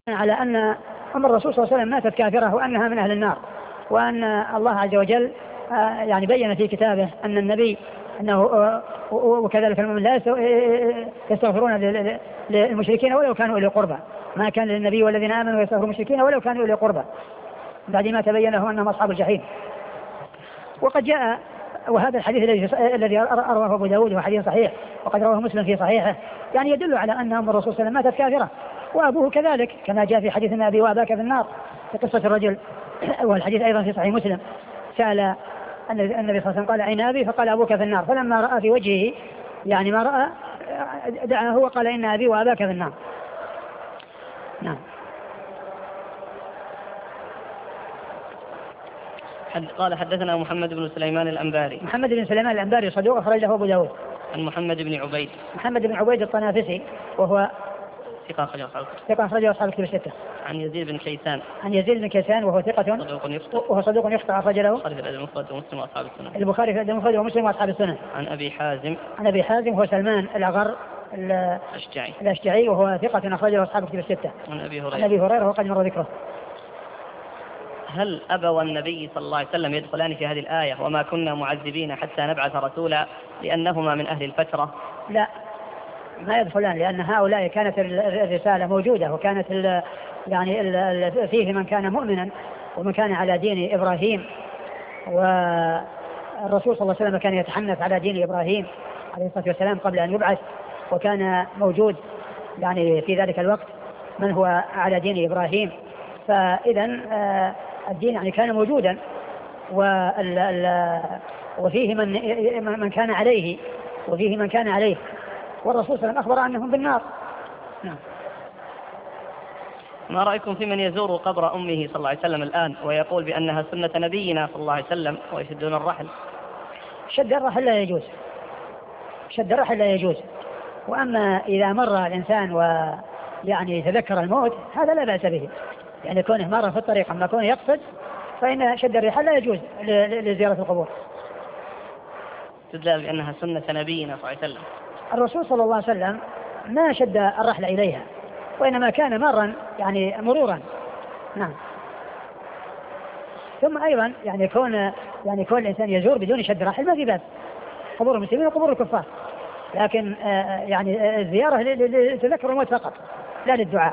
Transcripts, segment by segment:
على أن أم الرسول صلى الله عليه وسلم ماتت كافرة وأنها من أهل النار، وأن الله عز وجل يعني بين في كتابه أن النبي أنه وكذلك المؤمن لا يستغفرون للمشركين ولو كانوا أولي قربى، ما كان للنبي والذين آمنوا يستغفرون المشركين ولو كانوا أولي قربى بعد ما تبين لهم أنهم أصحاب الجحيم. وقد جاء وهذا الحديث الذي رواه أبو داود هو حديث صحيح، وقد رواه مسلم في صحيحه، يعني يدل على أن أم الرسول صلى الله عليه وسلم ماتت كافرة وأبوه كذلك، كما جاء في حديث أن أبي وأباك في النار في قصة الرجل، والحديث أيضا في صحيح مسلم سأل النبي صلى الله عليه وسلم قال أين أبي؟ فقال أبوك في النار، فلما رأى في وجهه يعني ما رأى دعاه وقال إن أبي وأباك في النار. نعم. قال حدثنا محمد بن سليمان الأنباري. محمد بن سليمان الأنباري صدوق أخرج له أبو داود. عن محمد بن عبيد. محمد بن عبيد الطنافسي وهو ثقة أخرجه أصحاب الكتب الستة. عن يزيد بن كيسان. عن يزيد بن كيسان وهو ثقة صدوق يخطئ أخرج له البخاري في الأدب المفرد ومسلم وأصحاب السنن. البخاري في الأدب المفرد ومسلم وأصحاب السنن. عن أبي حازم هو سلمان الأغر الأشجعي وهو ثقة أخرجه أصحاب الكتب الستة. عن أبي هريرة وقد مر ذكره. هل أبى النبي صلى الله عليه وسلم يدخلان في هذه الآية وما كنا معذبين حتى نبعث رسولا لأنهما من أهل الفترة؟ لا، ما يدخلان، لأن هؤلاء كانت الرسالة موجودة، وكانت يعني فيه من كان مؤمنا ومن كان على دين إبراهيم، والرسول صلى الله عليه وسلم كان يتحنث على دين إبراهيم عليه الصلاة والسلام قبل أن يبعث، وكان موجود يعني في ذلك الوقت من هو على دين إبراهيم، فإذا الدين يعني كان موجودا وفيه من كان عليه وفيه من كان عليه، والرسول صلى الله عليه وسلم أخبر أنهم بالنار. نعم. ما رأيكم في من يزور قبر أمه صلى الله عليه وسلم الآن ويقول بأنها سنة نبينا صلى الله عليه وسلم ويشدون الرحل؟ شد الرحل لا يجوز، وأما إذا مر الإنسان ويعني تذكر الموت هذا لا بأس به، يعني كونه مر في الطريق أما كونه يقصد فإن شد الرحل لا يجوز لزيارة القبور. تدل بأنها سنة نبينا صلى الله عليه وسلم. الرسول صلى الله عليه وسلم ما شد الرحل إليها، وإنما كان مرا يعني مرورا. نعم. ثم أيضا يعني كون الإنسان يزور بدون شد رحل ما في بأس، قبور المسلمين وقبور الكفار، لكن يعني الزيارة لتذكر الموت فقط لا للدعاء.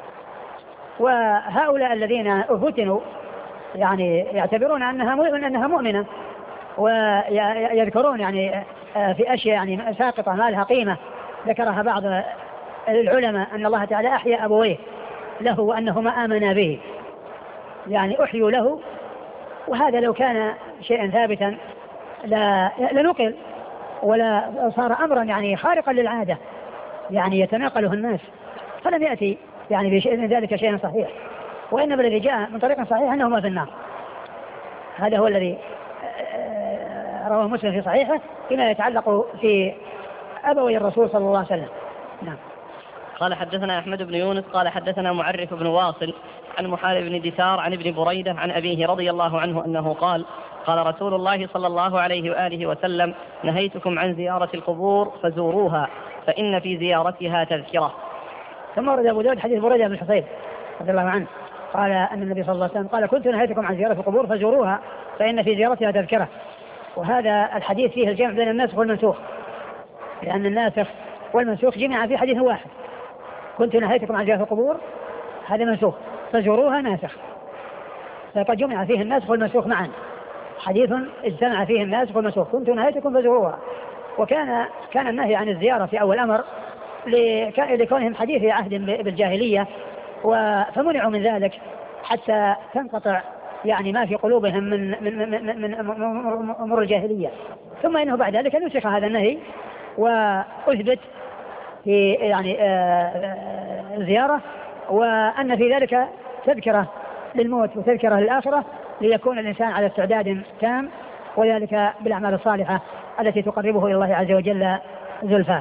وهؤلاء الذين فتنوا يعني يعتبرون أنها مؤمنة، ويذكرون يعني في أشياء يعني ساقطة ما لها قيمة ذكرها بعض العلماء أن الله تعالى أحيا أبويه له وأنهما آمنا به، يعني أحيوا له، وهذا لو كان شيئا ذابتا لنقل ولا صار أمرا يعني خارقا للعادة يعني يتناقله الناس، فلم يأتي يعني من ذلك شيء صحيح، وإنما الذي جاء من طريق صحيح أنهما في النار. هذا هو الذي رواه مسلم في صحيحه فيما يتعلق في أبوي الرسول صلى الله عليه وسلم. نعم. قال حدثنا أحمد بن يونس قال حدثنا معرف بن واصل عن محارب بن دثار عن ابن بريدة عن أبيه رضي الله عنه أنه قال قال رسول الله صلى الله عليه وآله وسلم نهيتكم عن زيارة القبور فزوروها فإن في زيارتها تذكرة. ثم ورد أبو داود حديث بريدة بن الحصيب رضي الله عنه قال أن النبي صلى الله عليه وسلم قال كنت نهيتكم عن زيارة القبور فزوروها فإن في زيارتها تذكرة. وهذا الحديث فيه الجمع بين الناسخ والمنسوخ، لأن الناسخ والمنسوخ جمع في حديث واحد، كنت نهيتكم عن زيارة القبور هذا منسوخ، فزوروها ناسخ، فقد جمع فيه الناسخ والمنسوخ معا، حديث اجتمع فيه الناسخ والمنسوخ، كنت نهيتكم فزوروها. وكان النهي عن الزيارة في أول أمر لكونهم حديث عهد بالجاهلية، فمنعوا من ذلك حتى تنقطع يعني ما في قلوبهم من أمور الجاهلية، ثم إنه بعد ذلك نسخ هذا النهي وأثبت في يعني الزيارة، وأن في ذلك تذكرة للموت وتذكرة للآخرة ليكون الإنسان على استعداد تام، وذلك بالأعمال الصالحة التي تقربه إلى الله عز وجل زلفى.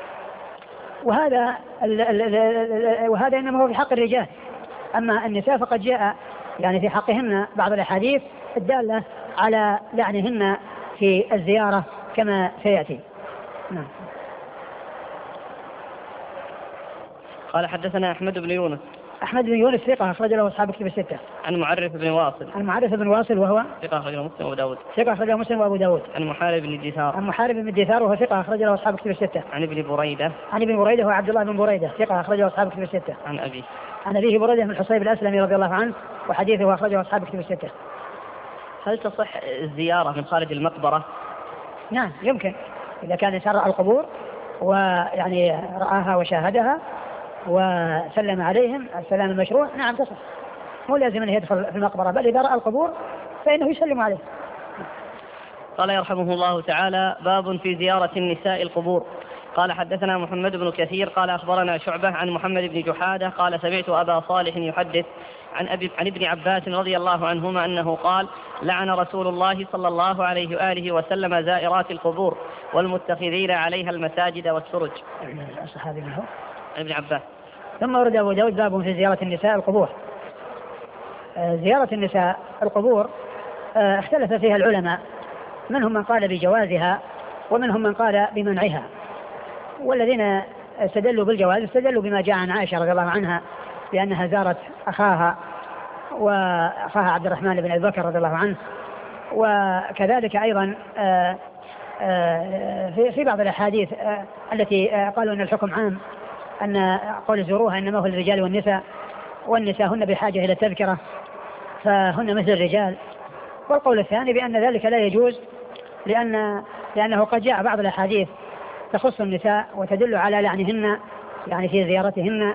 وهذا إنما هو في حق الرجال، أما النساء فقد جاء يعني في حقهن بعض الأحاديث الدالة على لعنهن في الزيارة كما سيأتي. نعم. قال حدثنا أحمد بن يونس أحمد بن يونس ثقة أخرج له أصحاب الكتب الستة. عن معرف بن واصل. عن معرف بن واصل وهو ثقة أخرج له مسلم وأبو داود. ثقة أخرج له مسلم وأبو داود. عن محارب بن الدثار. عن محارب بن الدثار وهو ثقة أخرج له أصحاب الكتب الستة. عن ابن بريدة. عن ابن بريدة هو عبد الله بن بريدة ثقة أخرج له أصحاب الكتب الستة. عن أبيه. عن أبيه بريدة بن الحصيب الأسلمي رضي الله عنه وحديثه أخرجه أصحاب الكتب الستة. هل تصح الزيارة من خارج المقبرة؟ نعم يمكن، إذا كان الإنسان رأى القبور ويعني رآها وشاهدها وسلم عليهم السلام المشروع، نعم تصح، مو لازم أن يدخل في المقبرة، بل إذا رأى القبور فإنه يسلم عليه. قال يرحمه الله تعالى: باب في زيارة النساء القبور. قال حدثنا محمد بن كثير قال أخبرنا شعبة عن محمد بن جحادة قال سمعت أبا صالح يحدث عن ابن عباس رضي الله عنهما أنه قال: لعن رسول الله صلى الله عليه وآله وسلم زائرات القبور والمتخذين عليها المساجد والسرج. الصحابي منه ابن عباس. ثم ورد أبو داود باب في زيارة النساء القبور. زيارة النساء القبور اختلف فيها العلماء، منهم من قال بجوازها ومنهم من قال بمنعها، والذين استدلوا بالجواز استدلوا بما جاء عن عائشة رضي الله عنها بأنها زارت أخاها وأخاها عبد الرحمن بن أبي بكر رضي الله عنه، وكذلك أيضا في بعض الأحاديث التي قالوا أن الحكم عام، أن قول زوروها إنما هو للرجال والنساء، والنساء هن بحاجة إلى التذكرة فهن مثل الرجال. والقول الثاني بأن ذلك لا يجوز لأنه قد جاء بعض الأحاديث تخص النساء وتدل على لعنهن يعني في زيارتهن،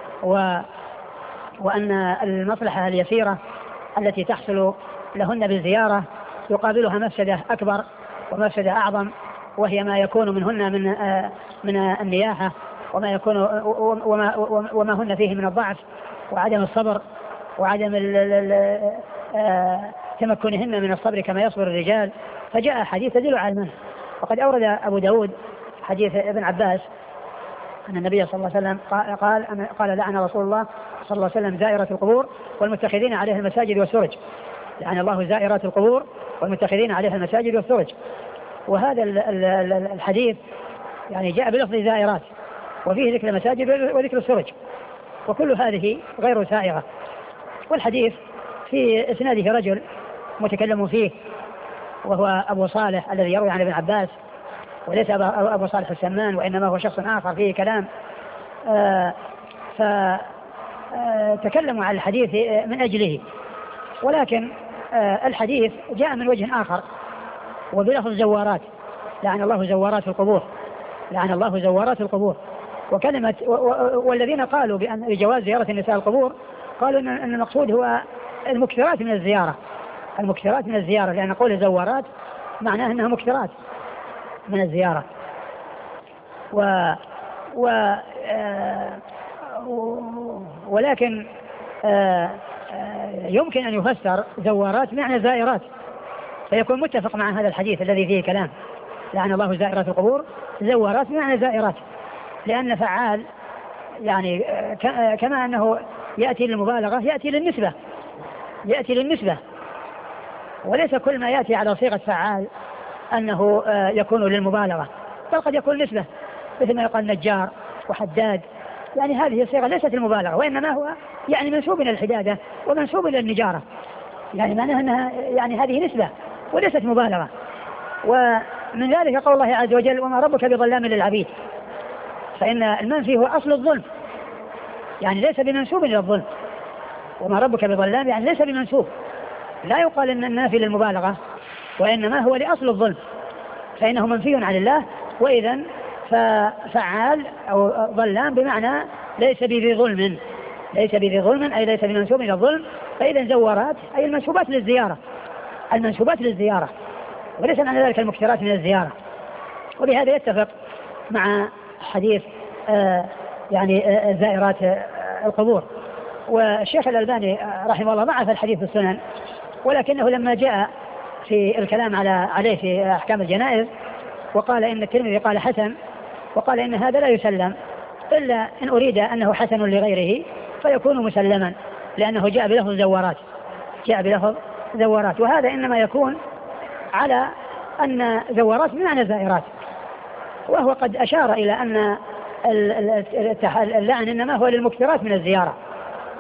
وأن المصلحة اليسيرة التي تحصل لهن بالزيارة يقابلها مفسدة أكبر ومفسدة أعظم، وهي ما يكون منهن من النياحة وما يكون وما هن فيه من الضعف وعدم الصبر وعدم تمكنهن من الصبر كما يصبر الرجال. فجاء حديث تدل على المنع. وقد أورد أبو داود حديث ابن عباس أن النبي صلى الله عليه وسلم قال لعن رسول الله صلى الله عليه وسلم زائرة القبور والمتخذين عليها المساجد والسرج. لعن الله زائرات القبور والمتخذين عليها المساجد والسرج. وهذا الحديث يعني جاء بلفظ زائرات وفيه ذكر المساجد وذكر السرج، وكل هذه غير سائغة. والحديث في إسناده رجل متكلم فيه وهو أبو صالح الذي يروي عن ابن عباس، وليس أبو صالح السمان، وإنما هو شخص آخر فيه كلام. فتكلموا عن الحديث من أجله، ولكن الحديث جاء من وجه آخر وبلفظ زوارات. لعن الله زوارات القبور، لعن الله زوارات القبور. وكلمة والذين قالوا بجواز زيارة النساء القبور قالوا أن المقصود هو المكثرات من الزيارة، المكثرات من الزيارة، لأن قول زوارات معناه أنها مكثرات من الزيارة. ولكن يمكن أن يفسر زوارات معنى زائرات، فيكون متفق مع هذا الحديث الذي فيه كلام. لعن الله زائرات القبور، زوارات معنى زائرات، لأن فعال يعني كما أنه يأتي للمبالغة يأتي للنسبة، وليس كل ما يأتي على صيغة فعال أنه يكون للمبالغة، بل قد يكون نسبة، مثل ما يقال نجار وحداد، يعني هذه الصيغة ليست المبالغة، وإنما هو يعني منسوب إلى الحدادة ومنسوب إلى النجارة، يعني معناها أنها يعني هذه نسبة وليست مبالغة. ومن ذلك قول الله عز وجل: وما ربك بظلام للعبيد، فإن المنفي هو أصل الظلم، يعني ليس بمنسوب إلى الظلم. وما ربك بظلام يعني ليس بمنسوب، لا يقال إن النافي للمبالغة، وإنما هو لأصل الظلم، فإنه منفي عن الله. وإذا ففعال أو ظلام بمعنى ليس بذي ظلم، ليس بذي ظلم أي ليس بمنسوب إلى الظلم. فإذا زوارات أي المنسوبات للزيارة، المنسوبات للزيارة، وليس معنى ذلك المكثرات من الزيارة. وبهذا يتفق مع حديث يعني زائرات القبور. والشيخ الألباني رحمه الله ضعف الحديث في السنن، ولكنه لما جاء في الكلام عليه في أحكام الجنائز وقال إن الترمذي قال حسن، وقال إن هذا لا يسلم إلا إن أريد أنه حسن لغيره فيكون مسلما، لأنه جاء بلفظ زوارات، جاء بلفظ زوارات، وهذا إنما يكون على أن زوارات بمعنى زائرات. وهو قد أشار إلى أن اللعن إنما هو للمكثرات من الزيارة،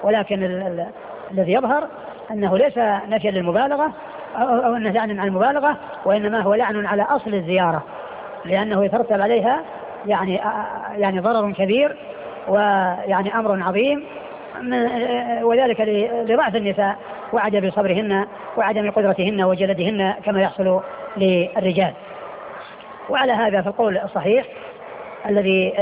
ولكن الذي يظهر أنه ليس نفيا للمبالغة أو أنه لعن عن المبالغة، وإنما هو لعن على أصل الزيارة، لأنه يترتب عليها يعني ضرر كبير ويعني أمر عظيم، وذلك لضعف النساء وعدم صبرهن وعدم قدرتهن وجلدهن كما يحصل للرجال. وعلى هذا فالقول الصحيح الذي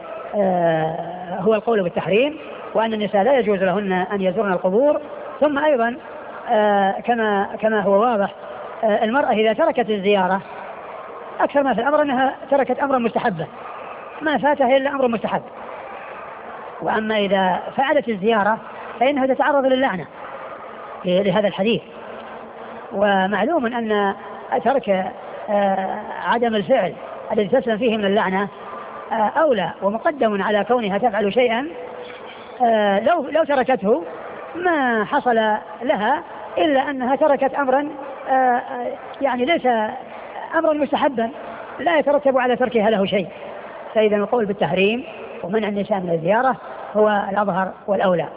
هو القول بالتحريم، وأن النساء لا يجوز لهن أن يزورن القبور. ثم أيضا كما هو واضح المرأة إذا تركت الزيارة أكثر ما في الأمر أنها تركت أمرا مستحبا، ما فاتها إلا أمر مستحب. وأما إذا فعلت الزيارة فإنها تتعرض للعنة لهذا الحديث. ومعلوم أن ترك عدم الفعل الذي تسلم فيه من اللعنة أولى ومقدم على كونها تفعل شيئا لو تركته ما حصل لها إلا أنها تركت أمرا يعني ليس أمرا مستحبا لا يترتب على تركها له شيء. فإذا القول بالتحريم ومنع النساء من الزيارة هو الأظهر والأولى.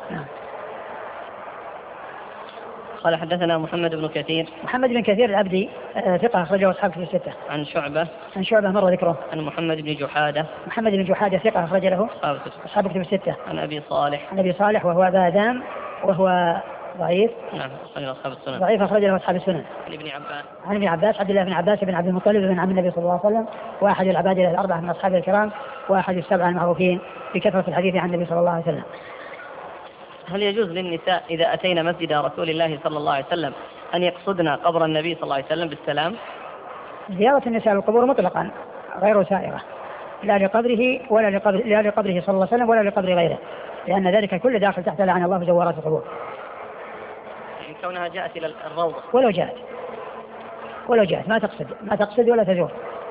قال حدثنا محمد بن كثير. محمد بن كثير العبدي ثقة أخرجه أصحاب كتب الستة. عن شعبة. عن شعبة مر ذكره. عن محمد بن جحادة. محمد بن جحادة ثقة أخرج له أصحاب كتب الستة. عن أبي صالح. عن أبي صالح وهو أبا آدم وهو ضعيف. نعم أخرج أصحاب السنن. ضعيف أخرج له أصحاب السنن. عن ابن عباس. عن ابن عباس عبد الله بن عباس بن عبد المطلب بن عم النبي صلى الله عليه وسلم، وأحد العبادلة الأربعة من أصحاب الكرام، وأحد السبعة المعروفين بكثرة الحديث عن النبي صلى الله عليه وسلم. هل يجوز للنساء إذا أتينا مسجد رسول الله صلى الله عليه وسلم أن يقصدن قبر النبي صلى الله عليه وسلم بالسلام؟ زيارة النساء القبور مطلقا غير سائغة، لا لقبره لا لقبره صلى الله عليه وسلم ولا لقبر غيره، لأن ذلك كل داخل تحت لعن الله زوارات القبور. يعني كونها جاءت إلى الروضة ولو جاءت ما تقصد ولا تزور.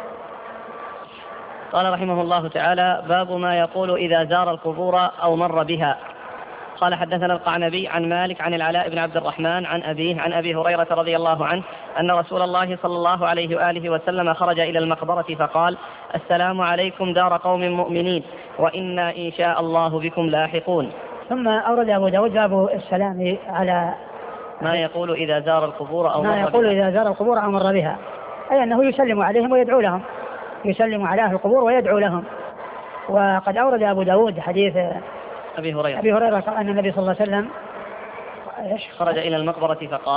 قال رحمه الله تعالى: باب ما يقول إذا زار القبور أو مر بها. قال حدثنا القعنبي عن مالك عن العلاء بن عبد الرحمن عن أبيه عن أبي هريرة رضي الله عنه أن رسول الله صلى الله عليه وآله وسلم خرج إلى المقبرة فقال: السلام عليكم دار قوم مؤمنين وإنا إن شاء الله بكم لاحقون. ثم أورد أبو داود باب السلام على ما يقول إذا زار القبور أو مر بها، أي أنه يسلم عليهم ويدعو لهم، يسلم على أهل القبور ويدعو لهم. وقد أورد أبو داود حديث أبي هريرة أن النبي صلى الله عليه وسلم خرج إلى المقبرة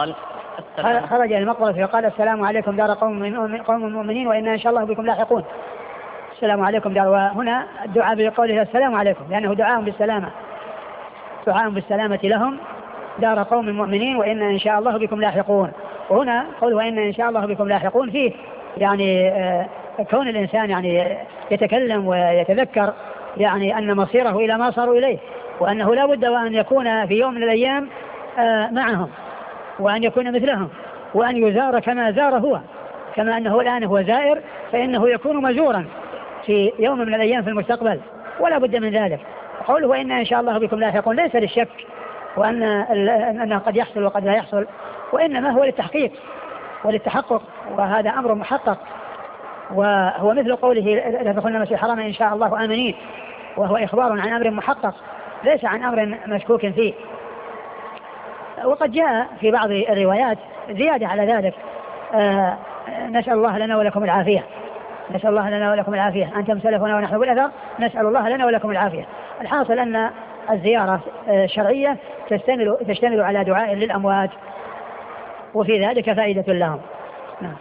فقال: السلام عليكم دار قوم مؤمنين وإنا إن شاء الله بكم لاحقون. السلام عليكم دار، وهنا الدعاء بقوله السلام عليكم لأنه دعاء بالسلامة لهم، دار قوم مؤمنين وإنا إن شاء الله بكم لاحقون. وهنا قول وإنا إن شاء الله بكم لاحقون فيه يعني كون الإنسان يعني يتكلم ويتذكر يعني أن مصيره إلى ما صاروا إليه، وأنه لا بد وأن يكون في يوم من الأيام معهم، وأن يكون مثلهم، وأن يزار كما زار هو، كما أنه الآن هو زائر فإنه يكون مزورا في يوم من الأيام في المستقبل، ولا بد من ذلك. قوله وإنا إن شاء الله بكم لاحقون ليس للشك وأنه قد يحصل وقد لا يحصل، وإنما هو للتحقيق وللتحقق، وهذا أمر محقق. وهو مثل قوله لا تدخلن المسجد الحرام إن شاء الله آمنين، وهو إخبار عن أمر محقق ليس عن أمر مشكوك فيه. وقد جاء في بعض الروايات زيادة على ذلك: نسأل الله لنا ولكم العافية أنتم سلفنا ونحن بالأثر نسأل الله لنا ولكم العافية. الحاصل أن الزيارة الشرعية تشتمل على دعاء للأموات، وفي ذلك فائدة لهم. نعم.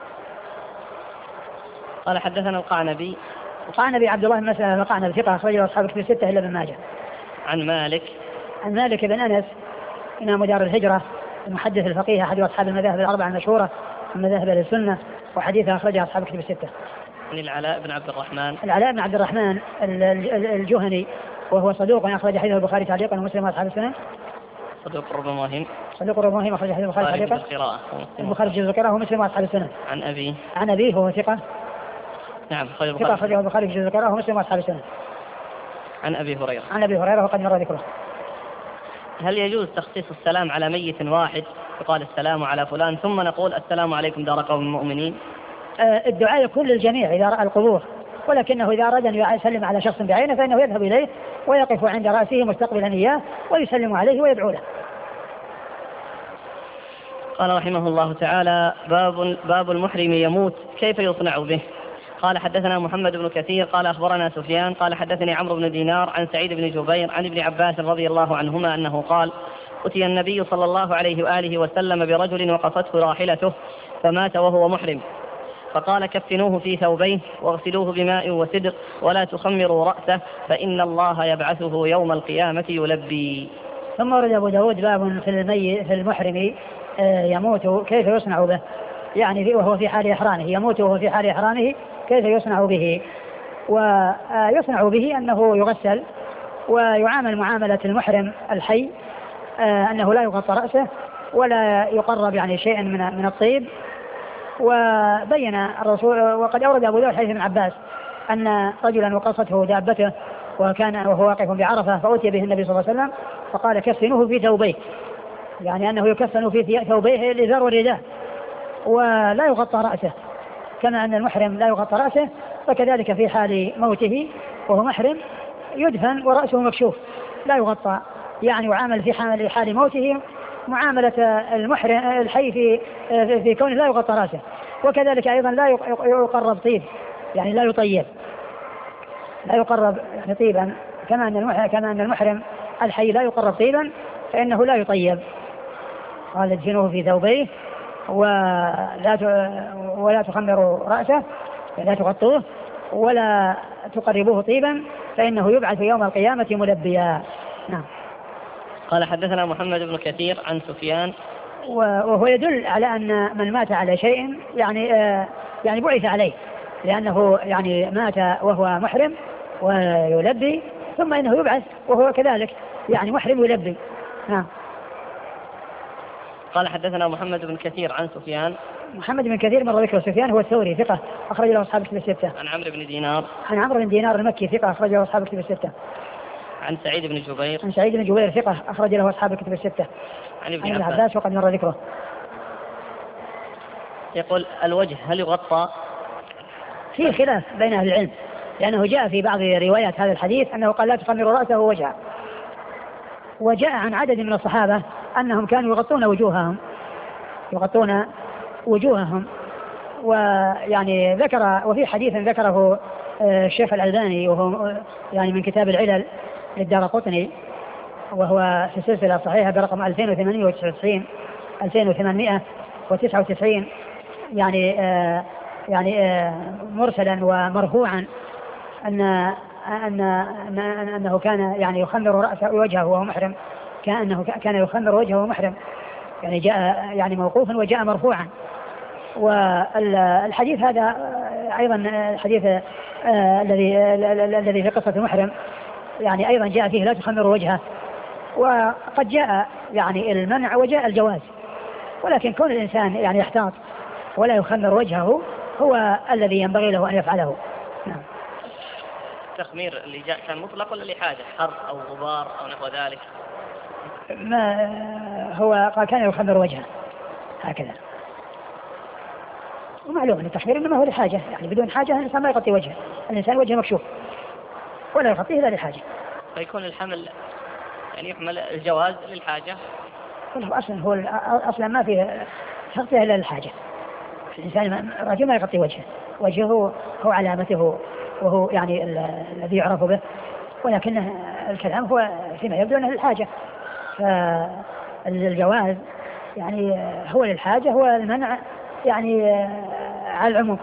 قال حدثنا القعنبي عبد الله بن مسلمة القعنبي ثقة أخرجه أصحاب كتب الستة إلا ابن ماجه. عن مالك بن أنس إمام دار الهجرة المحدث الفقيه أحد أصحاب المذاهب الأربعة المشهورة من مذاهب أهل السنة، وحديثه أخرجه أصحاب كتب الستة. عن العلاء بن عبد الرحمن الجهني وهو صدوق أخرج حديثه البخاري تعليقا ومسلم وأصحاب السنن. صدوق ربما وهم أخرج حديث البخاري تعليقا البخاري في القراءة ومسلم وأصحاب السنن. عن أبيه وهو ثقة. نعم ثقة أخرجه البخاري في القراءة ومسلم وأصحاب السنن. عن أبي هريرة وقد مر ذكره. هل يجوز تخصيص السلام على ميت واحد يقال السلام على فلان ثم نقول السلام عليكم دار قوم مؤمنين؟ الدعاء يكون للجميع إذا رأى القبور، ولكنه إذا أراد أن يسلم على شخص بعينه فإنه يذهب إليه ويقف عند رأسه مستقبلا إياه ويسلم عليه ويدعو له. قال رحمه الله تعالى: باب المحرم يموت كيف يصنع به؟ قال حدثنا محمد بن كثير قال أخبرنا سفيان قال حدثني عمرو بن دينار عن سعيد بن جبير عن ابن عباس رضي الله عنهما أنه قال: أتي النبي صلى الله عليه وآله وسلم برجل وقفته راحلته فمات وهو محرم، فقال: كفنوه في ثوبيه واغسلوه بماء وسدر ولا تخمروا رأسه فإن الله يبعثه يوم القيامة يلبي. ثم ورد أبو داود باب في المحرم يموت كيف يصنع به، يعني وهو في حال إحرامه، يموت وهو في حال إحرامه كيف يصنع به. ويصنع به أنه يغسل ويعامل معاملة المحرم الحي، أنه لا يغطى رأسه ولا يقرب يعني شيء من الطيب. وبين الرسول وقد أورد أبو داود حديث ابن عباس أن رجلا وقصته دابته وهو واقف بعرفة فأتي به النبي صلى الله عليه وسلم فقال: كفنوه في ثوبيه، يعني أنه يكفن في ثوبيه الإزار والرداء ولا يغطى رأسه، كما أن المحرم لا يغطى رأسه فكذلك في حال موته وهو محرم يدفن ورأسه مكشوف لا يغطى، يعني يعامل في حال موته معاملة المحرم الحي في كونه لا يغطى رأسه. وكذلك أيضا لا يقرب طيب، يعني لا يطيب، لا يقرب طيبا، كما أن المحرم الحي لا يقرب طيبا فإنه لا يطيب. قال: ادفنوه في ثوبيه ولا تخمروا رأسه، لا تغطوه ولا تقربوه طيبا فإنه يبعث يوم القيامة ملبيا. نعم. قال حدثنا محمد بن كثير عن سفيان، وهو يدل على أن من مات على شيء يعني بعث عليه، لأنه يعني مات وهو محرم ويلبي ثم إنه يبعث وهو كذلك يعني محرم يلبي. نعم. قال حدثنا محمد بن كثير عن سفيان. محمد بن كثير مر ذكر سفيان هو الثوري ثقة أخرج له أصحاب الكتب الستة. عن عمرو بن دينار. عن عمرو بن دينار المكي ثقة أخرج له أصحاب الكتب الستة. عن سعيد بن جبير. عن سعيد بن جبير ثقة أخرج له أصحاب الكتب الستة. عن ابن عباس وقد مر ذكره. يقول: الوجه هل يغطى؟ فيه خلاف بين أهل العلم، لأنه جاء في بعض روايات هذا الحديث أنه قال: لا تخمر رأسه ووجهه. وجاء عن عدد من الصحابة أنهم كانوا يغطون وجوههم. ويعني ذكر وفي حديث ذكره الشيخ الألباني وهو يعني من كتاب العلل للدارقطني وهو في السلسلة الصحيحة برقم 2899 يعني مرسلا ومرفوعا أنه كان يعني يخمر رأسه ووجهه وهو محرم، كان يخمر وجهه وهو محرم، يعني جاء يعني موقوفا وجاء مرفوعا. والحديث هذا أيضا الحديث الذي في قصة المحرم يعني أيضا جاء فيه: لا تخمر وجهه. وقد جاء يعني المنع وجاء الجواز، ولكن كون الإنسان يعني يحتاط ولا يخمر وجهه هو الذي ينبغي له أن يفعله. نعم. التخمير اللي جاء كان مطلق ولا لحاجة حر أو غبار أو نحو ذلك؟ ما هو قال كان يخمر وجهه هكذا. ومعلوم أن التخمير إنما هو لحاجة، يعني بدون حاجة الإنسان ما يغطي وجهه، الإنسان وجهه مكشوف ولا يغطيه إلا لحاجة. فيكون الحمل يعني يحمل الجواز للحاجة. أصلا ما فيه تغطية إلا للحاجة. الإنسان الرجل ما يغطي وجهه هو علامته وهو يعني الذي يعرف به، ولكن الكلام هو فيما يبدو أنه للحاجة. فالجواز يعني هو للحاجة، هو المنع يعني على العموم.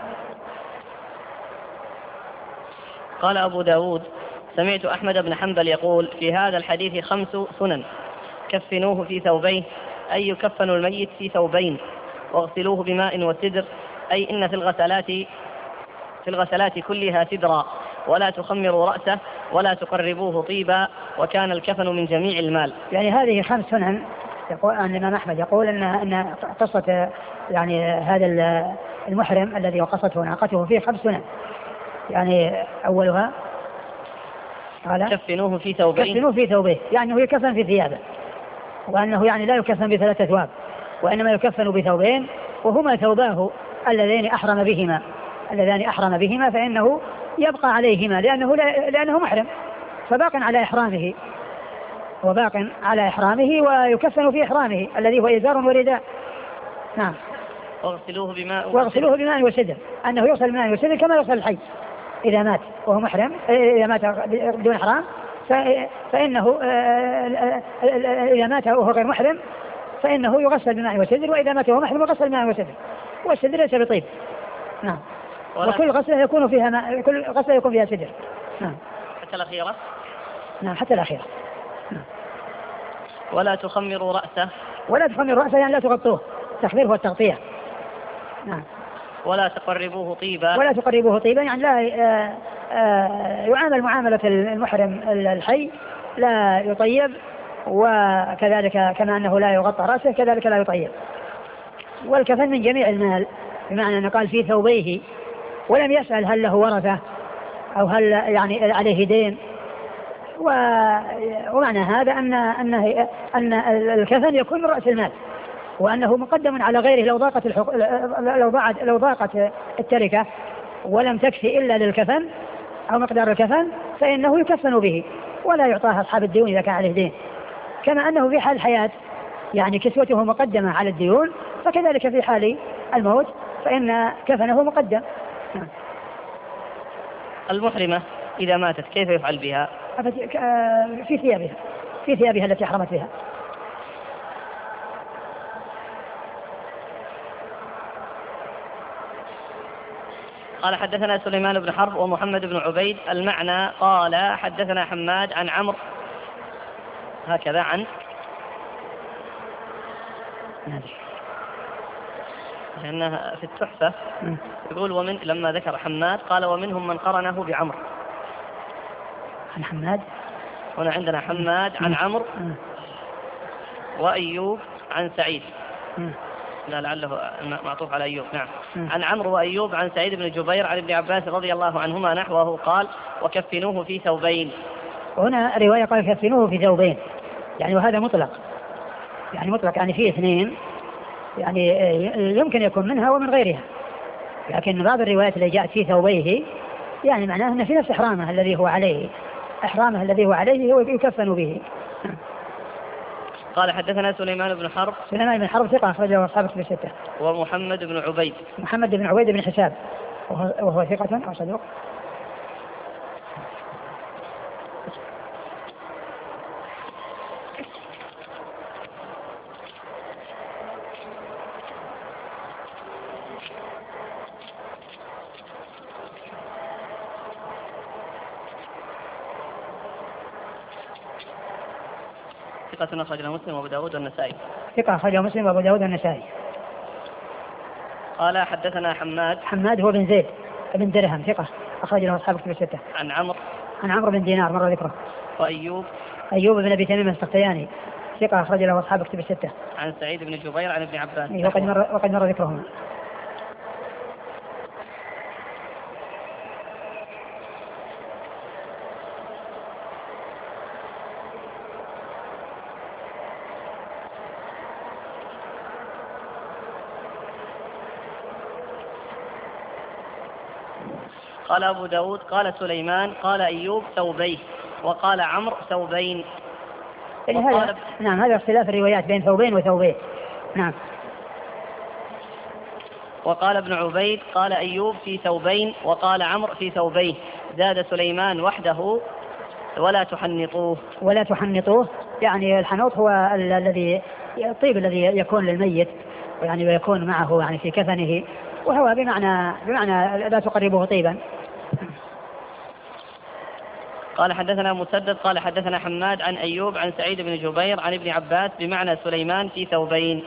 قال أبو داود: سمعت أحمد بن حنبل يقول في هذا الحديث 5 سنن: كفنوه في ثوبيه، أي يكفن الميت في ثوبين، واغسلوه بماء وسدر، أي إن في الغسلات كلها سدرا، ولا تخمروا رأسه ولا تقربوه طيبا، وكان الكفن من جميع المال. يعني هذه 5 سنن. يقول أن الإمام أحمد يقول أن قصة يعني هذا المحرم الذي وقصته ناقته فيه 5 سنن. يعني أولها قال: كفنوه في ثوبيه، يعني هو يكفن في ثيابه، وأنه يعني لا يكفن ب3 أثواب، وإنما يكفن ب2 وهما ثوباه اللذان أحرم بهما، فإنه يبقى عليهما لأنه محرم، فباق على إحرامه، وباق على إحرامه ويكفن في إحرامه الذي هو إزار ورداء. نعم. واغسلوه بماء وسدر، أنه يغسل بماء وسدر كما يغسل الحي إذا مات وهو محرم، إذا مات بدون إحرام فإنه إذا مات وهو غير محرم فإنه يغسل بماء وسدر، وإذا مات وهو محرم يغسل بماء وسدر، والسدر ليس بطيب. نعم. وكل غسلة يكون فيها ماء، كل غسلة يكون فيها سدر. نعم. حتى الأخيرة. نعم حتى الأخيرة. نعم. ولا تخمروا رأسه. ولا تخمروا رأسه يعني لا تغطوه، التخمير هو التغطية. نعم. ولا تقربوه طيبا. ولا تقربوه طيبا يعني لا يعامل معاملة المحرم الحي، لا يطيب، وكذلك كما أنه لا يغطى رأسه كذلك لا يطيب. والكفن من جميع المال، بمعنى أنه قال في ثوبيه، ولم يسأل هل له ورثة أو هل يعني عليه دين. ومعنى هذا أن الكفن يكون من رأس المال، وأنه مقدم على غيره. لو ضاقت التركة ولم تكفي إلا للكفن أو مقدار الكفن فإنه يكفن به ولا يعطاه أصحاب الديون إذا كان عليه دين، كما أنه في حال الحياة يعني كسوته مقدمة على الديون، فكذلك في حال الموت فإن كفنه مقدم. المحرمة إذا ماتت كيف يفعل بها؟ في ثيابها التي أحرمت بها. قال حدثنا سليمان بن حرب ومحمد بن عبيد المعنى. قال حدثنا حماد عن عمرو هكذا عن لأنها في التحفة يقول لما ذكر حماد قال ومنهم من قرنه بعمر. عن حماد هنا عندنا حماد عن عمرو وأيوب عن سعيد. لا لعله معطوف على أيوب. نعم. عن عمرو وأيوب عن سعيد بن جبير عن ابن عباس رضي الله عنهما نحوه قال وكفنوه في ثوبين. هنا رواية قال كفنوه في ثوبين، يعني وهذا مطلق، يعني فيه اثنين، يعني يمكن يكون منها ومن غيرها، لكن بعض الروايات اللي جاءت في ثوبيه يعني معناه أنه في نفس إحرامه الذي هو عليه هو يكفن به. قال حدثنا سليمان بن حرب ثقة أخرجه أصحاب الكتب الستة. ومحمد بن عبيد بن حساب وهو ثقة أو صدوق. ثقة أخرجه مسلم وأبو داود والنسائي. ثقة أخرجه مسلم وأبو داود والنسائي. قال حدثنا حماد هو بن زيد بن درهم ثقة أخرجه أصحاب الكتب الستة. عن عمرو بن دينار مر ذكره. وأيوب بن أبي تميم السختياني ثقة أخرج له أصحاب الكتب الستة. عن سعيد بن جبير عن ابن عباس. وقد مر ذكرهما. قال أبو داود قال سليمان قال أيوب ثوبيه وقال عمرو ثوبين. هذا اختلاف الروايات بين ثوبين وثوبين. نعم. وقال ابن عبيد قال أيوب في ثوبين وقال عمرو في ثوبيه. زاد سليمان وحده ولا تحنطوه يعني الحنوط هو الطيب الذي يكون للميت يعني ويكون معه يعني في كفنه، وهو بمعنى لا تقربوه طيبا. قال حدثنا مسدد قال حدثنا حماد عن أيوب عن سعيد بن جبير عن ابن عباس بمعنى سليمان في ثوبين.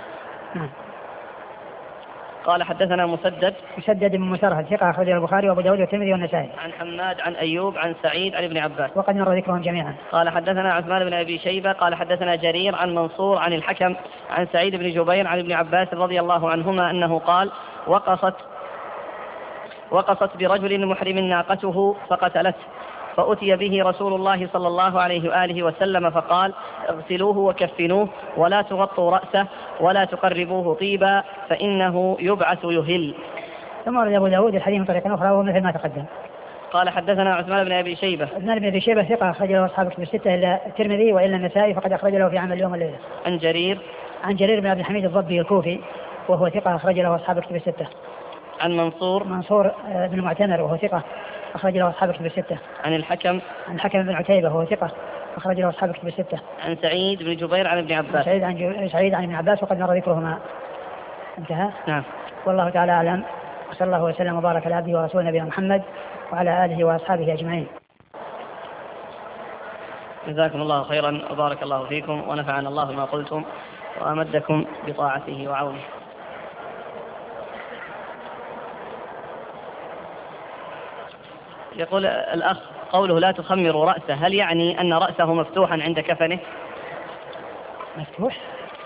قال حدثنا مسدد بن مسرهد ثقة أخرجه البخاري وأبو داود والترمذي والنسائي. عن حماد عن أيوب عن سعيد عن ابن عباس وقد مر ذكرهم جميعا. قال حدثنا عثمان بن أبي شيبة قال حدثنا جرير عن منصور عن الحكم عن سعيد بن جبير عن ابن عباس رضي الله عنهما أنه قال وقصت برجل محرم ناقته فقتلته، فأتي به رسول الله صلى الله عليه وآله وسلم فقال اغسلوه وكفنوه ولا تغطوا رأسه ولا تقربوه طيبا فإنه يبعث يهل. ثم ورد أبو داود الحديث من طريق أخرى وهو مثل ما تقدم. قال حدثنا عثمان بن أبي شيبة. عثمان بن أبي شيبة ثقة أخرج له أصحاب الكتب الستة إلا الترمذي وإلا النسائي فقد أخرج له في عمل اليوم والليلة. عن جرير بن عبد الحميد الضبي الكوفي وهو ثقة أخرج له أصحاب الكتب الستة. عن منصور بن معتمر وهو ثقة أخرج له أصحاب الكتب الستة. عن الحكم بن عتيبة وهو ثقة أخرج له أصحاب الكتب الستة. عن سعيد بن جبير عن ابن عباس. سعيد عن ابن عباس وقد مر ذكرهما. انتهى. نعم. والله تعالى أعلم، وصلى الله وسلم وبارك على عبده ورسوله نبينا محمد وعلى آله وأصحابه أجمعين. جزاكم الله خيرا وبارك الله فيكم ونفعنا الله بما قلتم وأمدكم بطاعته وعونه. يقول الأخ قوله لا تخمروا رأسه، هل يعني أن رأسه مفتوحا عند كفنه؟ مفتوح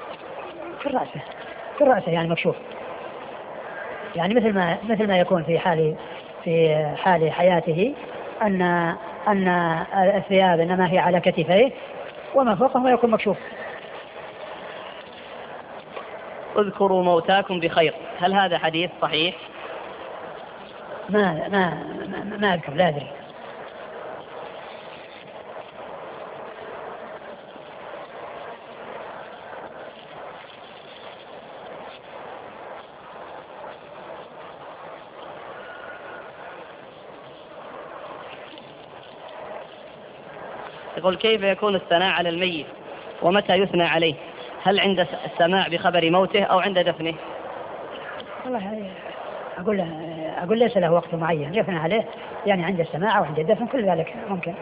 في رأسه يعني مكشوف، يعني مثل ما يكون في حال حياته أن الثياب إنما هي على كتفيه وما فوقه ما يكون مكشوف. اذكروا موتاكم بخير، هل هذا حديث صحيح؟ ما أذكر، لا أدري. يقول كيف يكون الثناء على الميت ومتى يثنى عليه؟ هل عند السماع بخبر موته أو عند دفنه؟ والله أقول ليس له وقت معين يثنى عليه، يعني عند السماع أو عند الدفن كل ذلك ممكن.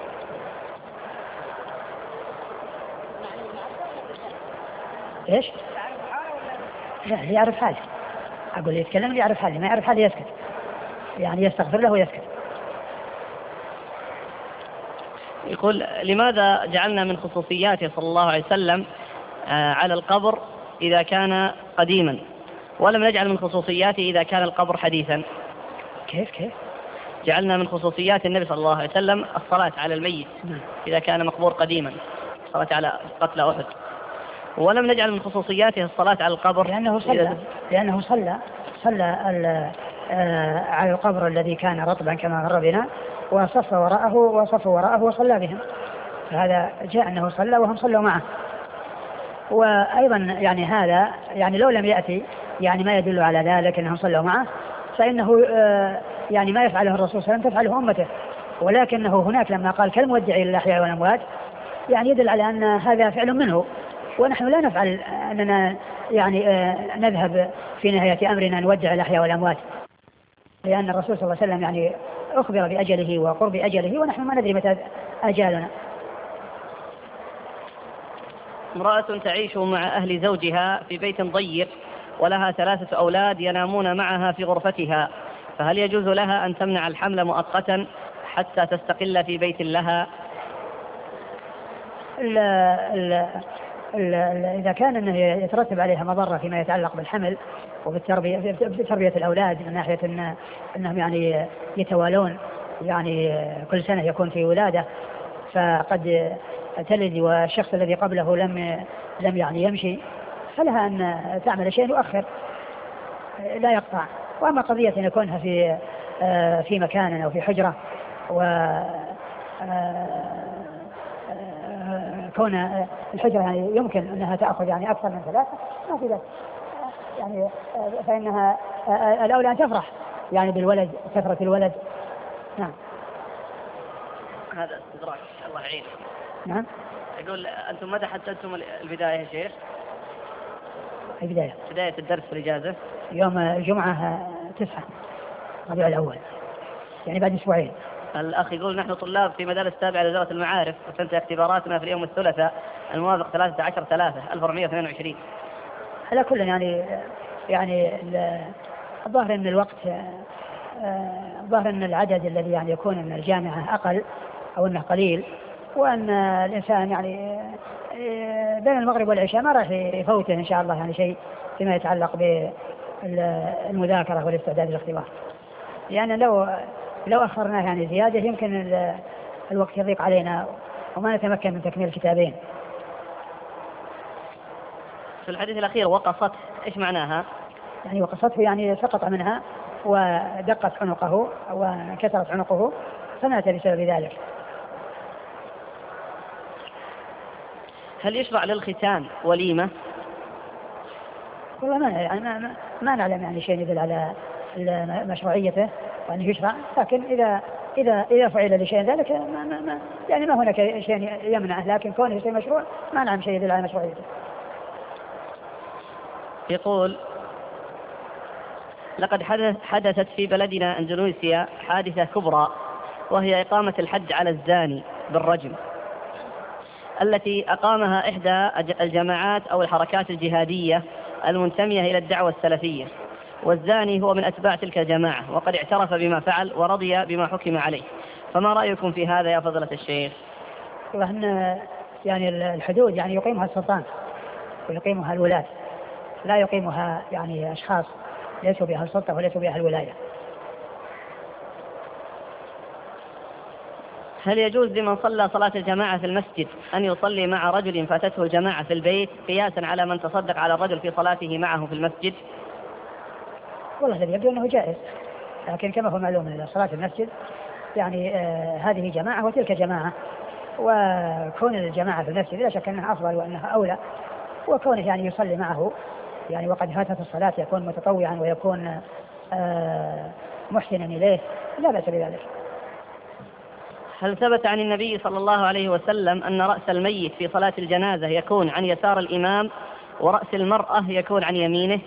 إيش؟ لا يعرف حاله، أقول يتكلم يعرف حاله، ما يعرف حاله يسكت، يعني يستغفر له ويسكت. يقول لماذا جعلنا من خصوصياته صلى الله عليه وسلم على القبر إذا كان قديما ولم نجعل من خصوصياته إذا كان القبر حديثا؟ كيف جعلنا من خصوصيات النبي صلى الله عليه وسلم الصلاة على الميت إذا كان مقبور قديما، الصلاة على قتل أحد، ولم نجعل من خصوصياته الصلاة على القبر لأنه صلى على القبر الذي كان رطبا كما مر بنا وصف وراءه وصلى بهم، فهذا جاء أنه صلى وهم صلوا معه. وأيضا يعني هذا يعني لو لم يأتي يعني ما يدل على ذلك أنهم صلوا معه، فإنه يعني ما يفعله الرسول صلى الله عليه وسلم تفعله أمته، ولكنه هناك لما قال كالمودع للأحياء والأموات يعني يدل على أن هذا فعل منه، ونحن لا نفعل أننا يعني نذهب في نهاية أمرنا نودع الأحياء والأموات، لأن الرسول صلى الله عليه وسلم يعني أخبر بأجله وقرب أجله ونحن ما ندري متى أجالنا. امرأة تعيش مع أهل زوجها في بيت ضيق ولها 3 أولاد ينامون معها في غرفتها، فهل يجوز لها أن تمنع الحمل مؤقتا حتى تستقل في بيت لها؟ إذا كان أنه يترتب عليها مضرة فيما يتعلق بالحمل وبتربية الأولاد من ناحية أنهم يعني يتوالون يعني كل سنة يكون في ولادة فقد تلد والشخص الذي قبله لم يعني يمشي، فلها أن تعمل شيء يؤخر لا يقطع. وأما قضية أن يكونها في مكان أو في حجرة كون الحجرة يعني يمكن أنها تأخذ يعني أكثر من 3 ما في ذلك، يعني فإنها الأولى أن تفرح يعني بالولد كثرة الولد. نعم. هذا استدراك الله يعين. نعم. يقول أنتم متى حددتم البداية يا شيخ؟ بداية الدرس في الإجازة يوم الجمعة 9 ربيع الأول، يعني بعد أسبوعين. الأخ يقول نحن طلاب في مدارس تابعة لوزارة المعارف وتنتهي اختباراتنا في اليوم الثلاثاء الموافق 13/3/1422. على كل يعني الظاهر أن الوقت ظاهر أن العدد الذي يعني يكون من الجامعة أقل أو أنه قليل، وأن الإنسان يعني بين المغرب والعشاء ما راح يفوته إن شاء الله يعني شيء فيما يتعلق بالمذاكرة والاستعداد للاختبار، يعني لو أخرناه يعني زيادة يمكن الوقت يضيق علينا وما نتمكن من تكميل الكتابين. في الحديث الأخير وقصت إيش معناها؟ يعني وقصته يعني سقط منها ودقت عنقه وكسرت عنقه فمات بسبب ذلك. هل يشرع للختان وليمة؟ والله ما نعلم يعني شيء يدل على مشروعيته وأنه يشرع، لكن إذا فعل لشيء ذلك يعني ما هناك شيء يمنعه، لكن كونه شيء مشروع ما نعلم شيء يدل على مشروعيته. يقول: لقد حدثت في بلدنا أندونيسيا حادثة كبرى، وهي إقامة الحد على الزاني بالرجم، التي أقامها إحدى الجماعات أو الحركات الجهادية المنتمية إلى الدعوة السلفية، والزاني هو من أتباع تلك الجماعة، وقد اعترف بما فعل ورضي بما حكم عليه، فما رأيكم في هذا يا فضيلة الشيخ؟ والله أن يعني الحدود يعني يقيمها السلطان ويقيمها الولاة، لا يقيمها يعني أشخاص ليسوا بها السلطة وليسوا بها الولاية. هل يجوز لمن صلى صلاة الجماعة في المسجد أن يصلي مع رجل فاتته الجماعة في البيت قياسا على من تصدق على الرجل في صلاته معه في المسجد؟ والله الذي يبدو أنه جائز، لكن كما هو معلوم أن صلاة المسجد يعني هذه جماعة وتلك جماعة، وكون الجماعة في المسجد لا شك أنها أفضل وأنها أولى، وكونه يعني يصلي معه يعني وقد فاتت الصلاة يكون متطوعا ويكون محسنا إليه لا بأس بذلك. هل ثبت عن النبي صلى الله عليه وسلم أن رأس الميت في صلاة الجنازة يكون عن يسار الإمام ورأس المرأة يكون عن يمينه؟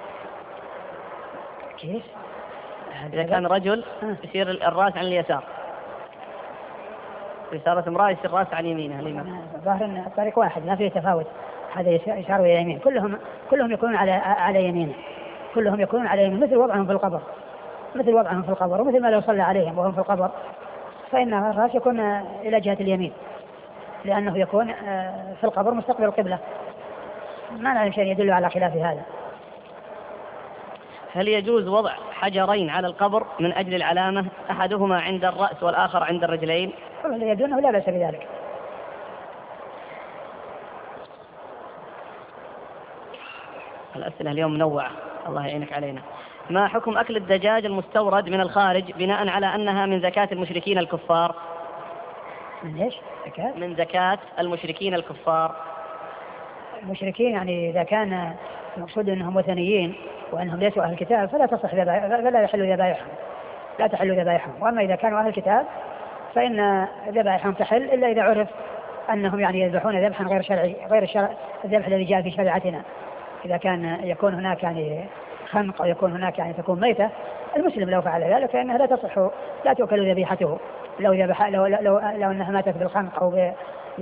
كيف؟ إذا كان رجل يصير الرأس عن اليسار، إذا صارت امرأة يصير الرأس عن يمينها الإمام. ظاهر أن الطريق واحد ما فيه تفاوت، هذا يسار ويمين، كلهم يكونون على يمينه، كلهم يكونون على يمين، مثل وضعهم في القبر، ومثل ما لو صلى عليهم وهم في القبر فإن الرأس يكون إلى جهة اليمين، لأنه يكون في القبر مستقبل القبلة. ما نعلم شيء يدل على خلاف هذا. هل يجوز وضع حجرين على القبر من أجل العلامة، أحدهما عند الرأس والآخر عند الرجلين؟ والله يدونه لا بأس بذلك. الأسئلة اليوم منوعة، الله يعينك علينا. ما حكم أكل الدجاج المستورد من الخارج بناء على أنها من زكاة المشركين الكفار؟ من إيش؟ زكاة؟ من زكاة المشركين الكفار. المشركين يعني إذا كان المقصود أنهم وثنيين وأنهم ليسوا أهل الكتاب فلا تحل ذبائحهم. وأما إذا كانوا أهل الكتاب فإن ذبائحهم تحل إلا إذا عرف أنهم يعني يذبحون ذبحا غير شرعي، غير الذبح الذي جاء في شريعتنا. إذا كان يكون هناك يعني خنق أو يكون هناك يعني تكون ميتة، المسلم لو فعل ذلك فإنها لا تصح، لا تؤكل ذبيحته. لو أنها ماتت بالخنق أو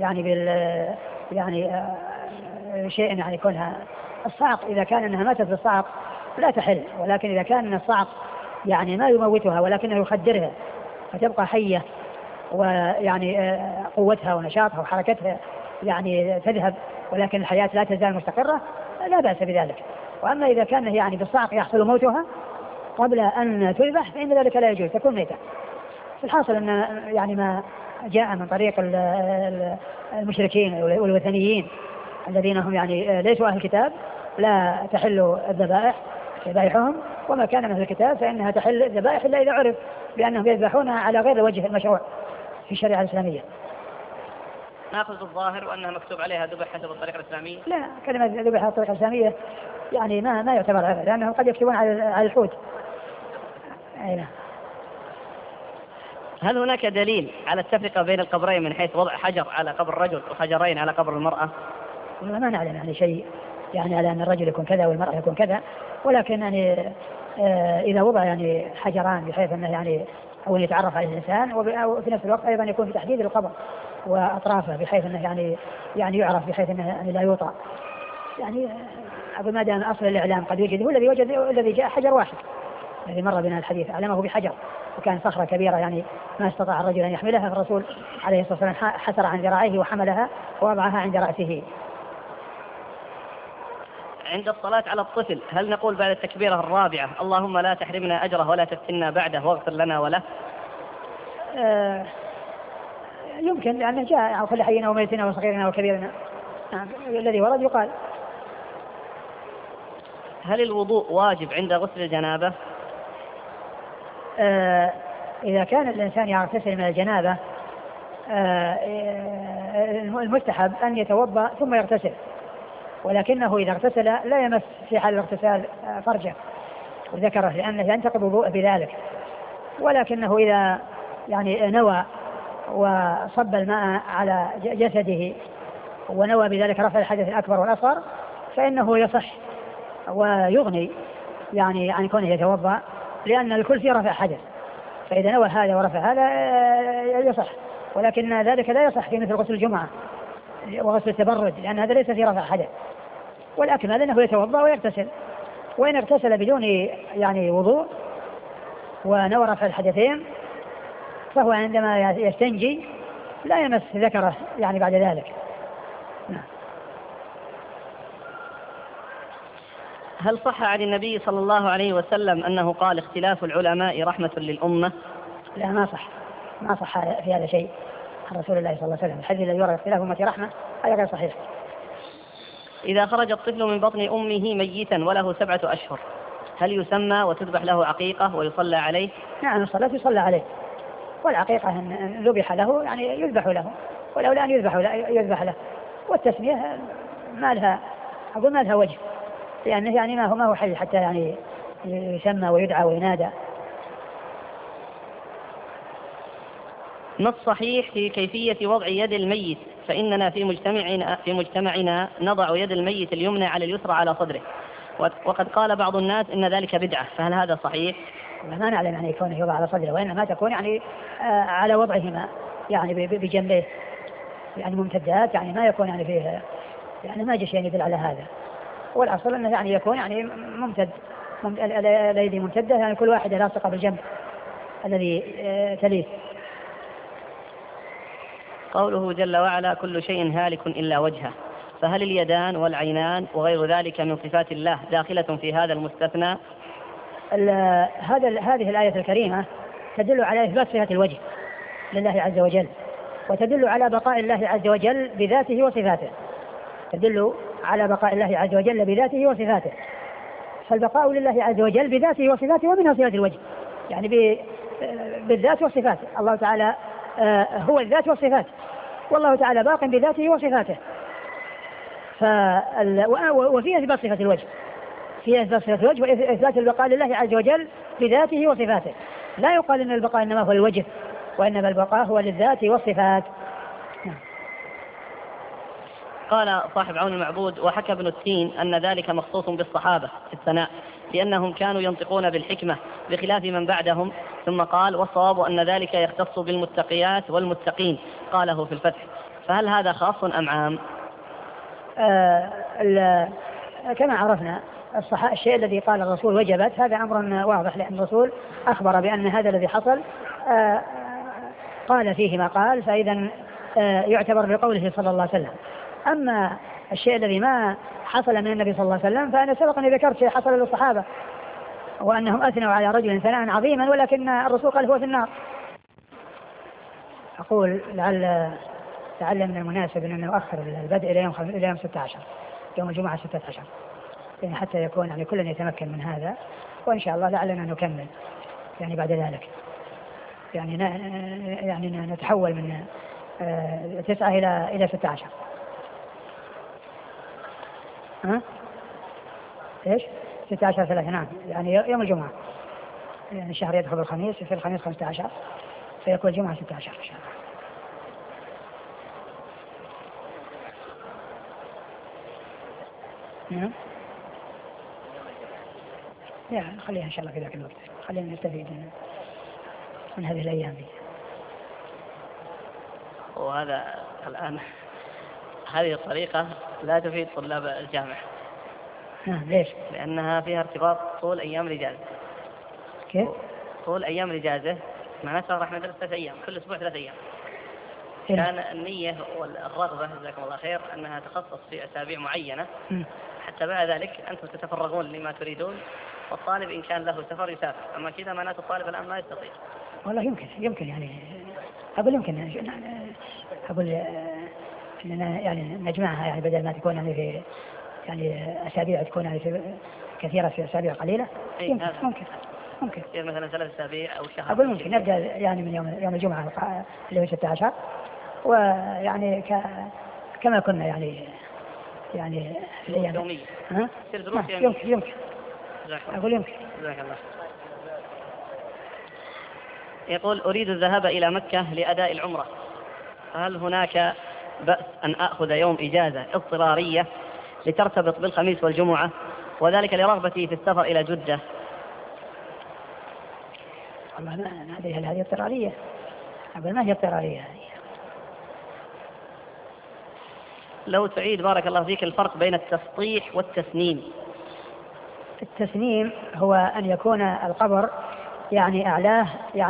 شيء يعني يكونها الصعق، إذا كان أنها ماتت بالصعق لا تحل. ولكن إذا كان الصعق يعني ما يموتها ولكنه يخدرها فتبقى حية ويعني قوتها ونشاطها وحركتها يعني تذهب ولكن الحياة لا تزال مستقرة لا بأس بذلك. وأما إذا كان يعني بالصعق يحصل موتها قبل أن تذبح فإن ذلك لا يجوز، تكون ميتة. في الحاصل أن يعني ما جاء من طريق المشركين والوثنيين الذين هم يعني ليسوا أهل الكتاب لا تحل ذبائحهم، وما كان من أهل الكتاب فإنها تحل الذبائح إلا إذا عرف بأنهم يذبحونها على غير الوجه المشروع في الشريعة الإسلامية. ناخذ الظاهر وأنها مكتوب عليها ذبح حسب الطريقة الإسلامية. لا، كلمة ذبح حسب الطريقة الإسلامية يعني ما يعتبر هذا، لأنهم قد يكتبون على الحوت. هل هناك دليل على التفرقة بين القبرين من حيث وضع حجر على قبر الرجل وحجرين على قبر المرأة؟ والله ما نعلم يعني شيء يعني على أن الرجل يكون كذا والمرأة يكون كذا، ولكن يعني إذا وضع يعني حجران بحيث أنه يعني أو يتعرف على الإنسان، وفي نفس الوقت أيضا يكون في تحديد القبر وأطرافه بحيث أنه يعني يعرف بحيث أنه يعني لا يوطأ. يعني أقول ما دام أصل الإعلام قد يوجد، هو الذي جاء حجر واحد الذي مر بنا الحديث أعلمه بحجر، وكان صخرة كبيرة يعني ما استطاع الرجل أن يحملها، فالرسول عليه الصلاة والسلام حسر عن ذراعيه وحملها ووضعها عند رأسه. عند الصلاة على الطفل هل نقول بعد التكبيرة الرابعة اللهم لا تحرمنا أجره ولا تفتنا بعده واغفر لنا وله؟ يمكن، لأنه جاء كل حينا وميتنا وصغيرنا وكبيرنا الذي ورد يقال. هل الوضوء واجب عند غسل الجنابة؟ إذا كان الإنسان يغتسل من الجنابة المستحب أن يتوضأ ثم يغتسل، ولكنه إذا اغتسل لا يمس في حال الاغتسال فرجه وذكره لأنه ينتقض وضوءه بذلك، ولكنه إذا يعني نوى وصب الماء على جسده ونوى بذلك رفع الحدث الأكبر والأصغر فإنه يصح ويغني يعني عن كونه يتوضأ، لأن الكل فيه رفع حدث، فإذا نوى هذا ورفع هذا يصح، ولكن ذلك لا يصح في مثل غسل الجمعة وغسل التبرد لأن هذا ليس فيه رفع حدث، والأكمل أنه يتوضأ ويغتسل، وإن اغتسل بدون يعني وضوء ونوى رفع الحدثين فهو عندما يستنجي لا يمس ذكره يعني بعد ذلك. نعم. هل صح عن النبي صلى الله عليه وسلم أنه قال اختلاف العلماء رحمة للأمة؟ لا، ما صح في هذا شيء عن رسول الله صلى الله عليه وسلم. الحديث الذي يرى اختلاف أمتي رحمة هذا غير صحيح. إذا خرج الطفل من بطن أمه ميتا وله 7 أشهر هل يسمى وتذبح له عقيقة ويصلى عليه؟ نعم، الصلاة يصلى عليه، والعقيقة إن ذبح له يعني يذبح له، ولولا أن يذبح له، والتسمية ما لها وجه، لأنه يعني ما هو حي حتى يعني يسمى ويدعى وينادى. ما الصحيح في كيفية وضع يد الميت؟ فإننا في مجتمعنا نضع يد الميت اليمنى على اليسرى على صدره، وقد قال بعض الناس إن ذلك بدعة، فهل هذا صحيح؟ ما نعلم يعني يكون يوضع على صدره، وإنما تكون يعني على وضعهما يعني بجنبه يعني ممتدات، يعني ما يكون يعني فيه يعني ما جاء شيء يدل على هذا، والأصل أنه يعني يكون يعني ممتد الأيدي ممتدة، يعني كل واحدة لاصقة بالجنب الذي تليه. قوله جل وعلا كل شيء هالك إلا وجهه، فهل اليدان والعينان وغير ذلك من صفات الله داخلة في هذا المستثنى؟ هذه الآية الكريمة تدل على إثبات صفة الوجه لله عز وجل، وتدل على بقاء الله عز وجل بذاته وصفاته، تدل على بقاء الله عز وجل بذاته وصفاته، فالبقاء لله عز وجل بذاته وصفاته ومنها صفة الوجه، يعني بالذات والصفات. الله تعالى هو الذات والصفات، والله تعالى باق بذاته وصفاته، وفي إثبات صفة الوجه، في إثبات صفة الوجه وإثبات البقاء لله عز وجل بذاته وصفاته. لا يقال إن البقاء إنما هو الوجه، وإنما البقاء هو للذات والصفات. قال صاحب عون المعبود وحكى ابن التين أن ذلك مخصوص بالصحابة في الثناء لأنهم كانوا ينطقون بالحكمة بخلاف من بعدهم، ثم قال والصواب أن ذلك يختص بالمتقيات والمتقين، قاله في الفتح، فهل هذا خاص أم عام؟ كما عرفنا الشيء الذي قال الرسول وجبت هذا أمر واضح، لأن الرسول أخبر بأن هذا الذي حصل قال فيه ما قال، فإذا يعتبر بقوله صلى الله عليه وسلم. أما الشيء الذي ما حصل من النبي صلى الله عليه وسلم فأنا سبق أني ذكرت شيء حصل للصحابة وأنهم أثنوا على رجل ثناء عظيما ولكن الرسول قال هو في النار. أقول لعل من المناسب أن نؤخر البدء إلى يوم 16 يوم الجمعة 16 يعني حتى يكون يعني كل يتمكن من هذا، وإن شاء الله لعلنا نكمل يعني بعد ذلك، يعني نتحول من 9 إلى 16. إيش 16/3 نعم، يعني يوم الجمعة، يعني الشهر يدخل الخميس، في الخميس 15 فيكون الجمعة 16 إن شاء الله. نعم يعني خليها إن شاء الله في ذاك الوقت، خلينا نستفيد من هذه الأيام دي. وهذا الآن هذه الطريقة لا تفيد طلاب الجامعة. ليش؟ لأنها فيها ارتباط طول أيام الإجازة. كيف؟ طول أيام الإجازة معناتها راح ندرس 3 أيام، كل أسبوع 3 أيام. كان النية والرغبة جزاكم الله خير أنها تخصص في أسابيع معينة حتى بعد ذلك أنتم تتفرغون لما تريدون، والطالب إن كان له سفر يسافر، أما كذا معناته الطالب الآن ما يستطيع. والله يمكن يعني أقول أقول إننا يعني نجمعها، يعني بدل ما تكون يعني في يعني أسابيع تكون يعني في كثيرة في أسابيع قليلة. ممكن ممكن مثلا 3 أسابيع أو شهر. أقول ممكن نبدأ يعني من يوم الجمعة اللي هو 16، ويعني كما كنا يعني في الأيام يومية. يمكن أقول يمكن. جزاك الله. يقول أريد الذهاب إلى مكة لأداء العمرة، هل هناك بأس أن أخذ يوم إجازة اضطرارية لترتبط بالخميس والجمعة، وذلك لرغبتي في السفر إلى جدة؟ والله ما أدري هل هذه اضطرارية. أقول ما هي اضطرارية هذه. لو تعيد بارك الله فيك الفرق بين التسطيح والتسنيم. التسنيم هو أن يكون القبر يعني أعلاه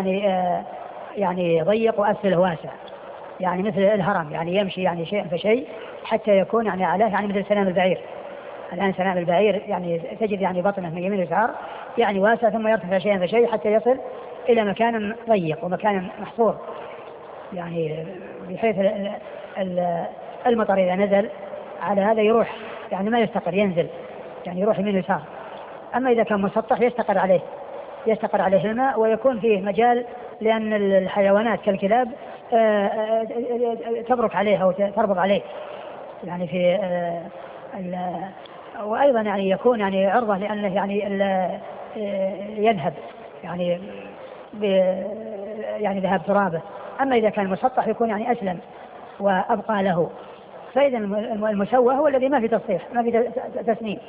يعني ضيق وأسفله واسع، يعني مثل الهرم، يعني يمشي يعني شيء فشيء حتى يكون يعني أعلاه يعني مثل سنام البعير. الآن سنام البعير يعني تجد يعني بطنه من يمين ويسار يعني واسع، ثم يرتفع شيئا فشيء حتى يصل إلى مكان ضيق ومكان محصور، يعني بحيث المطر إذا نزل على هذا يروح يعني ما يستقر، ينزل يعني يروح يمين ويسار. أما إذا كان مسطح يستقر عليه الماء ويكون فيه مجال، لأن الحيوانات كالكلاب تبرك عليه أو تربط عليه يعني في وأيضا يعني يكون يعني عرضة لأنه يعني يذهب يعني ذهاب ترابه. أما إذا كان مسطح يكون يعني أسلم وأبقى له. فإذا المسوى هو الذي ما في تصحيح، ما في تسنيم،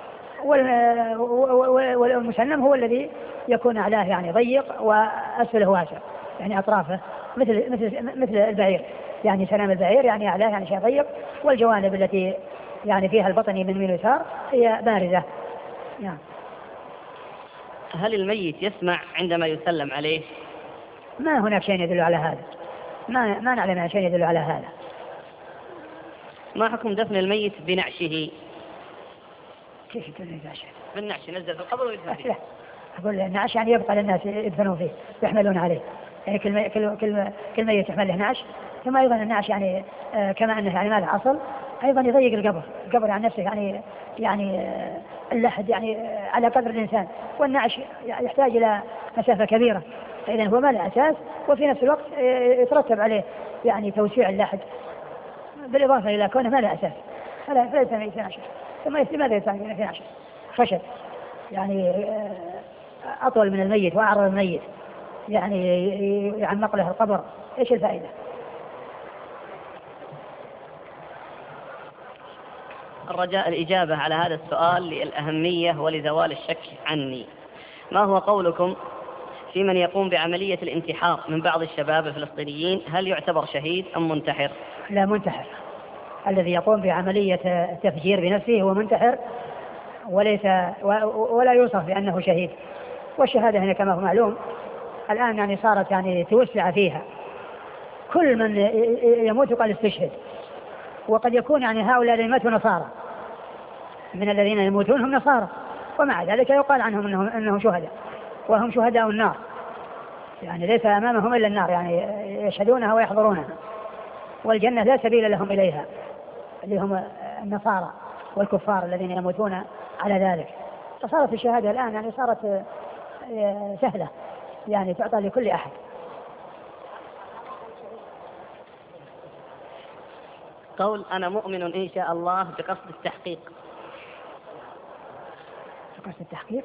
والمسنم هو الذي يكون أعلاه يعني ضيق وأسفله واسع، يعني أطرافه مثل البعير، يعني سنام البعير يعني أعلاه يعني شيء ضيق، والجوانب التي يعني فيها البطن من يمين ويسار هي بارزة. نعم. هل الميت يسمع عندما يسلم عليه؟ ما هناك شيء يدل على هذا، ما نعلم شيء يدل على هذا. ما حكم دفن الميت بنعشه؟ كيف يدفن بنعشه؟ بالنعش ينزل في القبر ويدفن فيه. أقول النعش يعني يبقى للناس يدفنون فيه يحملون عليه، يعني كل ميت يحمل له نعش. ثم أيضا النعش يعني كما أنه يعني ما له أصل، أيضا يضيق القبر عن نفسه، يعني اللحد يعني على قدر الإنسان، والنعش يحتاج إلى مسافة كبيرة، فإذا هو ما له أساس، وفي نفس الوقت يترتب عليه يعني توسيع اللحد بالإضافة إلى كونه ما له أساس، فلا يسمى في نعش. ثم لماذا يسمى في نعش؟ خشب يعني أطول من الميت وأعرض الميت، يعني يعمق له القبر، إيش الفائدة؟ الرجاء الإجابة على هذا السؤال للأهمية ولزوال الشك عني. ما هو قولكم في من يقوم بعملية الانتحار من بعض الشباب الفلسطينيين، هل يعتبر شهيد أم منتحر؟ لا، منتحر. الذي يقوم بعملية التفجير بنفسه هو منتحر، ولا يوصف بأنه شهيد. والشهادة هنا كما هو معلوم الآن يعني صارت يعني توسع فيها، كل من يموت قال استشهد. وقد يكون يعني هؤلاء الذين ماتوا نصارى، من الذين يموتون هم نصارى، ومع ذلك يقال عنهم أنهم شهداء، وهم شهداء النار، يعني ليس أمامهم إلا النار، يعني يشهدونها ويحضرونها، والجنة لا سبيل لهم إليها، اللي هم النصارى والكفار الذين يموتون على ذلك. فصارت الشهادة الآن يعني صارت سهلة، يعني تعطى لكل أحد. قول أنا مؤمن إن شاء الله بقصد التحقيق. بقصد التحقيق،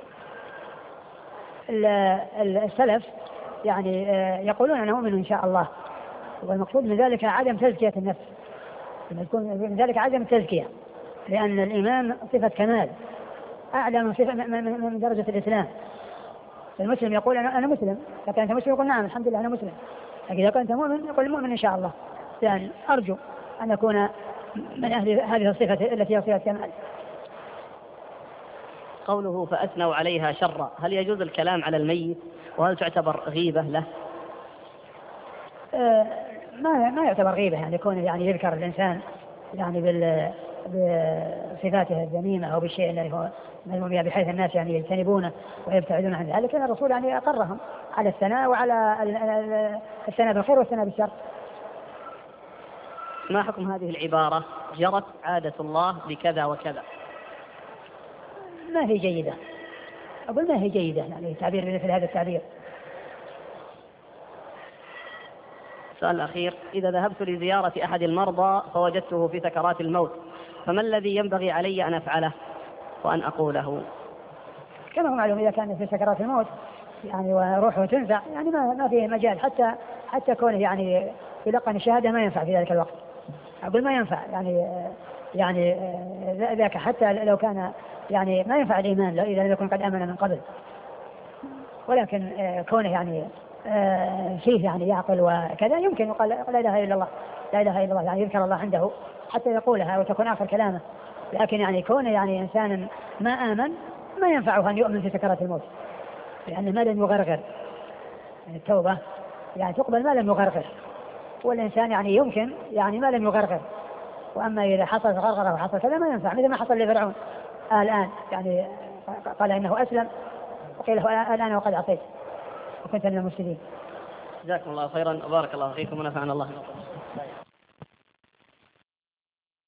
السلف يعني يقولون أنا مؤمن إن شاء الله، والمقصود من ذلك عدم تزكية النفس، يكون من ذلك عدم التزكية، لأن الإيمان صفة كمال أعلى من درجة الإسلام. المسلم يقول أنا مسلم، لكن أنت مسلم يقول نعم الحمد لله أنا مسلم، لكن إذا كنت مؤمن يقول المؤمن إن شاء الله، يعني أرجو أن أكون من أهل هذه الصفة التي هي صفة كمال. قوله فأثنوا عليها شرا، هل يجوز الكلام على الميت وهل تعتبر غيبة له؟ ما يعتبر غيبة، يعني يكون يعني يذكر الإنسان يعني بصفاته الذميمة أو بالشيء الذي هو مذموم به، بحيث الناس يعني يجتنبونه ويبتعدون عن ذلك، لكن الرسول يعني أقرهم على الثناء وعلى الثناء بالخير والثناء بالشر. ما حكم هذه العبارة جرت عادة الله بكذا وكذا؟ ما هي جيدة، أقول ما هي جيدة يعني تعبير مثل هذا التعبير. السؤال الأخير: إذا ذهبت لزيارة أحد المرضى فوجدته في سكرات الموت، فما الذي ينبغي علي أن أفعله وأن أقوله؟ كما هو معلوم إذا كان في سكرات الموت يعني وروحه تنزع يعني ما فيه مجال حتى كونه يعني يلقن الشهادة ما ينفع في ذلك الوقت. أقول ما ينفع يعني ذاك حتى لو كان يعني ما ينفع الإيمان إذا لم يكن قد آمن من قبل، ولكن كونه يعني فيه يعني يعقل وكذا يمكن يقال لا إله إلا الله لا إله إلا الله يعني يذكر الله عنده حتى يقولها وتكون آخر كلامه. لكن يعني كونه يعني إنسان ما آمن ما ينفعه أن يؤمن في سكرات الموت، لأنه ما لم يغرغر. يعني التوبة يعني تقبل ما لم يغرغر، والإنسان يعني يمكن يعني ما لم يغرغر. وأما إذا حصل غرغرة وحصل كذا ما ينفع، مثل ما حصل لفرعون الآن يعني قال إنه أسلم وقيل له الآن وقد عصيت وكنت من المفسدين. جزاكم الله خيرا وبارك الله فيكم ونفعنا الله بكم.